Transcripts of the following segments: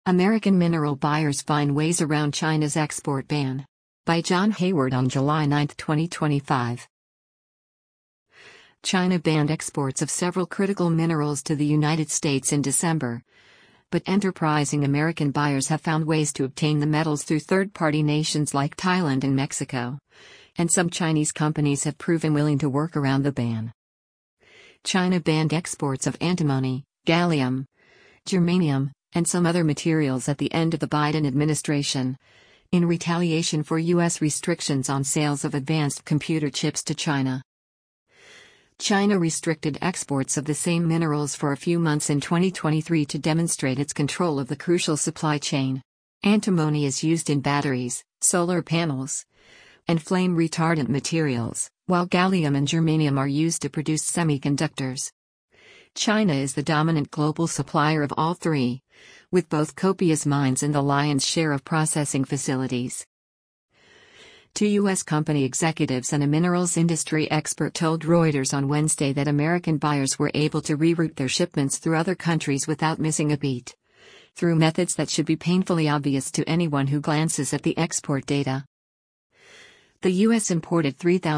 American mineral buyers find ways around China's export ban. By John Hayward on July 9, 2025. China banned exports of several critical minerals to the United States in December. But enterprising American buyers have found ways to obtain the metals through third-party nations like Thailand and Mexico. And some Chinese companies have proven willing to work around the ban. China banned exports of antimony, gallium, germanium, and some other materials at the end of the Biden administration, in retaliation for U.S. restrictions on sales of advanced computer chips to China. China restricted exports of the same minerals for a few months in 2023 to demonstrate its control of the crucial supply chain. Antimony is used in batteries, solar panels, and flame retardant materials, while gallium and germanium are used to produce semiconductors. China is the dominant global supplier of all three, with both copious mines and the lion's share of processing facilities. Two U.S. company executives and a minerals industry expert told Reuters on Wednesday that American buyers were able to reroute their shipments through other countries without missing a beat, through methods that should be painfully obvious to anyone who glances at the export data. The U.S. imported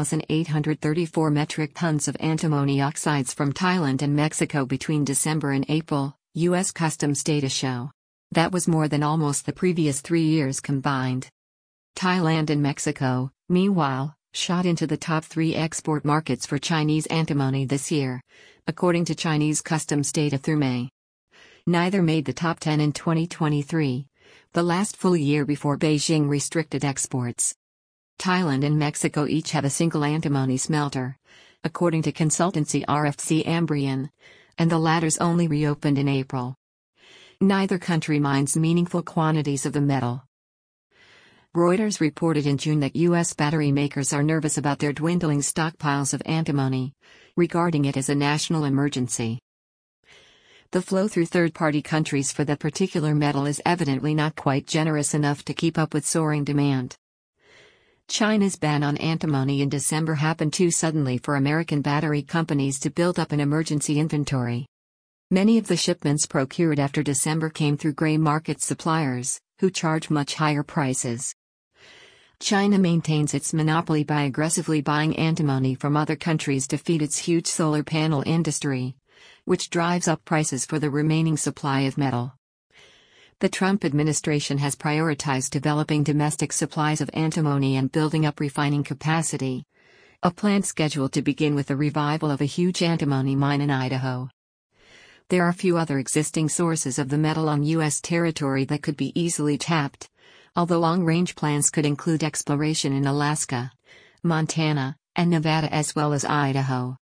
3,834 metric tons of antimony oxides from Thailand and Mexico between December and April, U.S. Customs data show. That was more than almost the previous 3 years combined. Thailand and Mexico, meanwhile, shot into the top 3 export markets for Chinese antimony this year, according to Chinese customs data through May. Neither made the top 10 in 2023, the last full year before Beijing restricted exports. Thailand and Mexico each have a single antimony smelter, according to consultancy RFC Ambrian, and the latter's only reopened in April. Neither country mines meaningful quantities of the metal. Reuters reported in June that U.S. battery makers are nervous about their dwindling stockpiles of antimony, regarding it as a national emergency. The flow through third-party countries for that particular metal is evidently not quite generous enough to keep up with soaring demand. China's ban on antimony in December happened too suddenly for American battery companies to build up an emergency inventory. Many of the shipments procured after December came through gray market suppliers, who charge much higher prices. China maintains its monopoly by aggressively buying antimony from other countries to feed its huge solar panel industry, which drives up prices for the remaining supply of metal. The Trump administration has prioritized developing domestic supplies of antimony and building up refining capacity, a plan scheduled to begin with the revival of a huge antimony mine in Idaho. There are few other existing sources of the metal on U.S. territory that could be easily tapped, although long-range plans could include exploration in Alaska, Montana, and Nevada as well as Idaho.